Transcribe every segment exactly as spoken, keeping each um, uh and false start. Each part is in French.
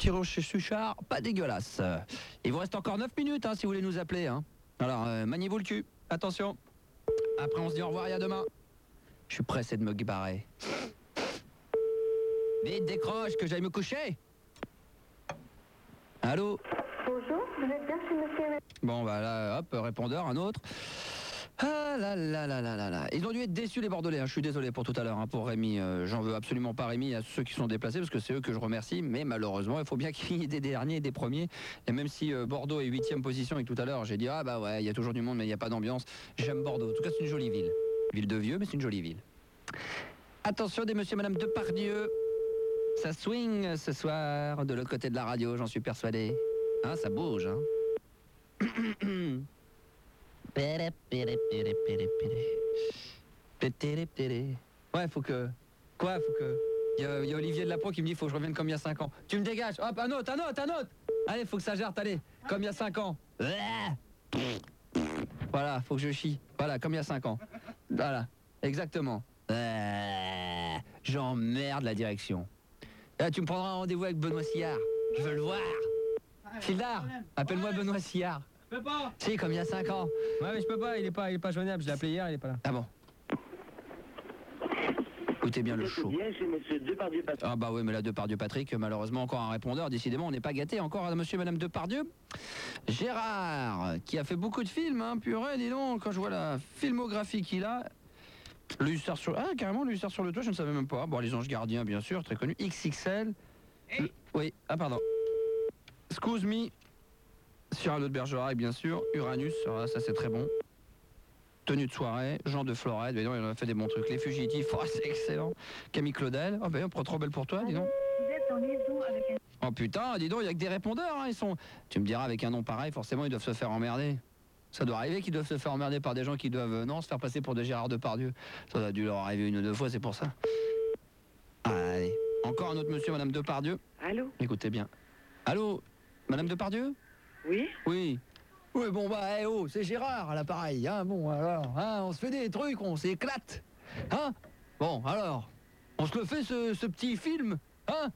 petit rocher Suchard, pas dégueulasse. Il vous reste encore neuf minutes hein, si vous voulez nous appeler. Hein. Alors, euh, maniez-vous le cul. Attention. Après, on se dit au revoir et à demain. Je suis pressé de me barrer. Vite, décroche, que j'aille me coucher. Allô? Bonjour, vous êtes bien chez monsieur... Bon, bah là, hop, répondeur, un autre. Ah là là là là là là. Ils ont dû être déçus les Bordelais, hein. Je suis désolé pour tout à l'heure, hein, pour Rémi. Euh, J'en veux absolument pas Rémi, à ceux qui sont déplacés, parce que c'est eux que je remercie. Mais malheureusement, il faut bien qu'il y ait des derniers et des premiers. Et même si euh, Bordeaux est huitième position et que tout à l'heure, j'ai dit, ah bah ouais, il y a toujours du monde, mais il n'y a pas d'ambiance. J'aime Bordeaux. En tout cas, c'est une jolie ville. Ville de vieux, mais c'est une jolie ville. Attention des monsieur et madame Depardieu. Ça swing ce soir de l'autre côté de la radio, j'en suis persuadé. Hein, ça bouge, hein. Péré, péré, péré, péré, péré. Pétéré, péré. Ouais, faut que... Quoi, faut que... Il y, a, il y a Olivier de la Pro qui me dit, faut que je revienne comme il y a cinq ans. Tu me dégages. Hop, un autre, un autre, un autre. Allez, faut que ça gère, allez. Comme il y a cinq ans. Voilà, faut que je chie. Voilà, comme il y a cinq ans. Voilà, exactement. J'emmerde la direction. Là, tu me prendras un rendez-vous avec Benoît Sillard. Je veux le voir. Fildard, appelle-moi Benoît Sillard. Je peux pas. Si, comme il y a cinq ans. Ouais, mais je peux pas, il est pas, il est pas joignable. Je l'ai appelé hier, il est pas là. Ah bon. Écoutez bien le show. Bien chez monsieur Depardieu Patrick. Ah bah oui, mais là, Depardieu Patrick, malheureusement, encore un répondeur. Décidément, on n'est pas gâté encore à monsieur et madame Depardieu. Gérard, qui a fait beaucoup de films, hein, purée, dis donc, quand je vois la filmographie qu'il a. L'hussard sur... Ah, carrément, l'hussard sur le toit, je ne savais même pas. Bon, les anges gardiens, bien sûr, très connu. X X L. Hey. Oui, ah pardon. Excuse me. Cyrano de Bergerac, bien sûr. Uranus, ah, ça c'est très bon. Tenue de soirée. Jean de Florette, mais non, il en a fait des bons trucs. Les Fugitifs, oh, c'est excellent. Camille Claudel, oh, ben, on prend trop belle pour toi, dis donc. Vous êtes en liaison avec un... Oh putain, dis donc, il n'y a que des répondeurs, hein, ils sont... Tu me diras, avec un nom pareil, forcément, ils doivent se faire emmerder. Ça doit arriver qu'ils doivent se faire emmerder par des gens qui doivent, euh, non, se faire passer pour de Gérard Depardieu. Ça a dû leur arriver une ou deux fois, c'est pour ça. Allez, encore un autre monsieur, madame Depardieu. Allô? Écoutez bien. Allô, madame Depardieu? Oui? Oui. Oui, bon, bah, eh oh, c'est Gérard à l'appareil, hein, bon, alors, hein, on se fait des trucs, on s'éclate, hein? Bon, alors, on se le fait, ce, ce petit film, hein?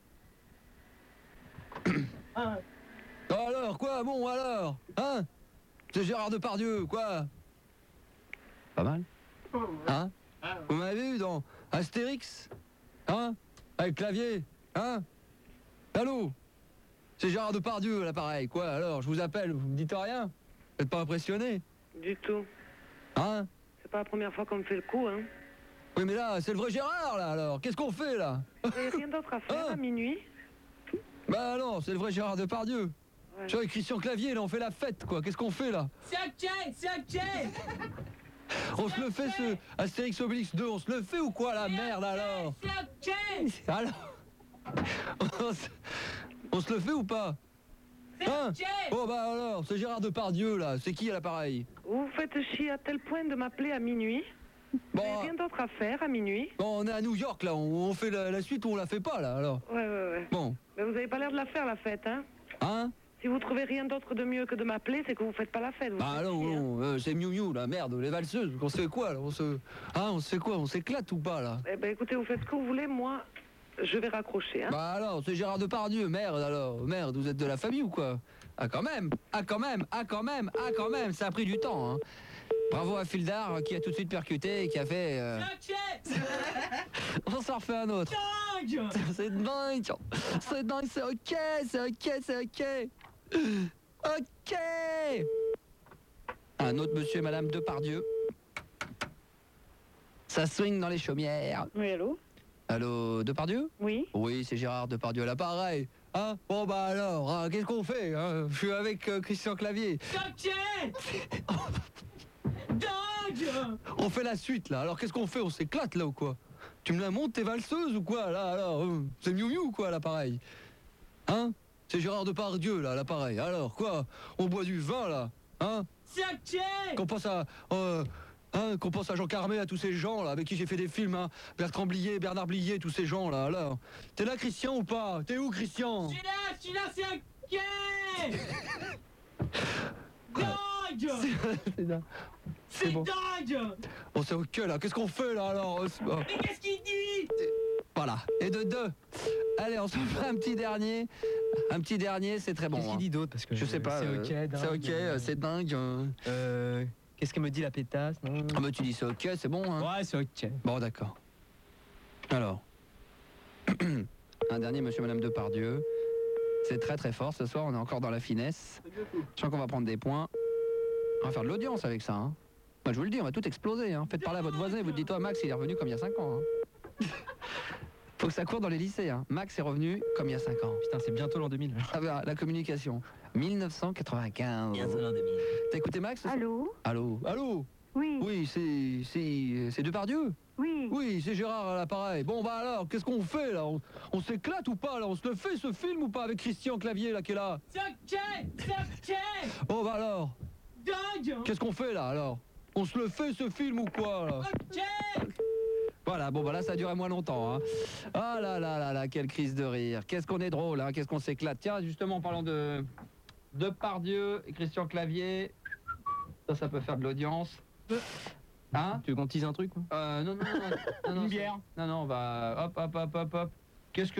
Ah. Alors, quoi, bon, alors, hein? C'est Gérard Depardieu, quoi? Pas mal? Hein? Vous m'avez vu dans Astérix? Hein? Avec Clavier? Hein? Allô? C'est Gérard Depardieu à l'appareil, quoi? Alors, je vous appelle, vous me dites rien? Vous n'êtes pas impressionné? Du tout. Hein? C'est pas la première fois qu'on me fait le coup, hein. Oui, mais là, c'est le vrai Gérard, là, alors. Qu'est-ce qu'on fait, là? Vous n'avez rien d'autre à faire Hein? à minuit? Bah non, c'est le vrai Gérard Depardieu. Ouais. Je suis avec Christian Clavier, là, on fait la fête, quoi. Qu'est-ce qu'on fait, là? C'est ok, c'est ok. On se le fait, ce Astérix Obélix deux, on se le fait ou quoi, la merde, alors? C'est ok. Alors on se... on se le fait ou pas? Hein? Ok. Bon bah alors, c'est Gérard Depardieu là, c'est qui à l'appareil? Vous vous faites chier à tel point de m'appeler à minuit? Vous Bon, n'avez rien d'autre à faire à minuit? bon, on est à New York là, on, on fait la, la suite ou on la fait pas là alors? Ouais, ouais, ouais. Bon, Mais vous avez pas l'air de la faire, la fête, hein? hein? Si vous trouvez rien d'autre de mieux que de m'appeler, c'est que vous faites pas la fête. Vous Bah faites non, chier, hein. non, euh, c'est Miu Miu là, merde, les valseuses, on se fait quoi là? On se... Hein, on se fait quoi? On s'éclate ou pas là? Eh ben écoutez, vous faites ce que vous voulez, moi, je vais raccrocher, hein? Bah alors, c'est Gérard Depardieu, merde alors, merde, vous êtes de la famille ou quoi? Ah quand même, ah quand même, ah quand même, ah quand même, ça a pris du temps, hein. Bravo à Fildard qui a tout de suite percuté et qui a fait... euh, C'est ok. On s'en refait un autre. Dingue. C'est dingue, c'est dingue, c'est ok, c'est ok, c'est ok. Ok. Un autre monsieur et madame Depardieu. Ça swing dans les chaumières. Oui, allô? Allô, Depardieu? Oui? Oui, c'est Gérard Depardieu à l'appareil. Hein? Bon bah alors, hein, qu'est-ce qu'on fait, hein? Je suis avec euh, Christian Clavier. C'est ok. Dingue. On fait la suite là, alors qu'est-ce qu'on fait? On s'éclate là ou quoi? Tu me la montes, t'es valseuse ou quoi là alors euh, c'est Miu Miu ou quoi à l'appareil? Hein? C'est Gérard Depardieu là à l'appareil. Alors quoi? On boit du vin là? Hein? C'est ok. Qu'on pense à... Euh, hein, qu'on pense à Jean Carmé, à tous ces gens là avec qui j'ai fait des films, hein? Bertrand Blier, Bernard Blier, tous ces gens là, alors. T'es là Christian ou pas? T'es où Christian? Je suis là, je suis là, c'est ok. Dingue. C'est dingue. C'est bon. dingue. Bon c'est ok là, qu'est-ce qu'on fait là alors? Mais qu'est-ce qu'il dit? Bah Voilà. Et de deux. Allez, on se fait un petit dernier. Un petit dernier, c'est très bon. Qu'est-ce qu'il hein. dit d'autre parce que Je sais pas. C'est euh, ok, dingue. C'est ok, euh, c'est dingue. euh. Euh, Qu'est-ce qu'elle me dit la pétasse non Ah, mais tu dis c'est ok, c'est bon. Hein. Ouais, c'est ok. Bon, d'accord. Alors. Un dernier, monsieur, madame Depardieu. C'est très très fort. Ce soir, on est encore dans la finesse. Je sens qu'on va prendre des points. On va faire de l'audience avec ça. Hein. Moi, je vous le dis, on va tout exploser. Hein. Faites parler à votre voisin et vous dites, toi, Max, il est revenu comme il y a cinq ans. Hein. Faut que ça court dans les lycées. Hein. Max est revenu comme il y a cinq ans. Putain, c'est bientôt l'an deux mille. Ah bah, la communication. mille neuf cent quatre-vingt-quinze. T'as écouté Max? Allô? Allô? Allô? Oui, Oui, c'est. C'est. C'est Depardieu? oui. Oui, c'est Gérard à l'appareil. Bon, bah alors, qu'est-ce qu'on fait là? On, on s'éclate ou pas là? On se le fait ce film ou pas avec Christian Clavier là qui est là? C'est ok, c'est ok. Bon, bah alors, Dingue. qu'est-ce qu'on fait là alors? On se le fait ce film ou quoi là? Ok. Voilà, bon, bah là, ça a duré moins longtemps. Hein. Ah là là là là, quelle crise de rire. Qu'est-ce qu'on est drôle, hein? Qu'est-ce qu'on s'éclate. Tiens, justement, en parlant de. Depardieu et Christian Clavier. Ça, ça peut faire de l'audience. Hein? Tu veux qu'on tease un truc quoi Euh, non, non, non. non, non, Une non, bière. Non, non, on va. Hop, hop, hop, hop, hop. Qu'est-ce que.